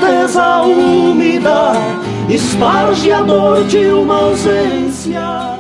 tristeza úmida esparge a dor de uma ausência.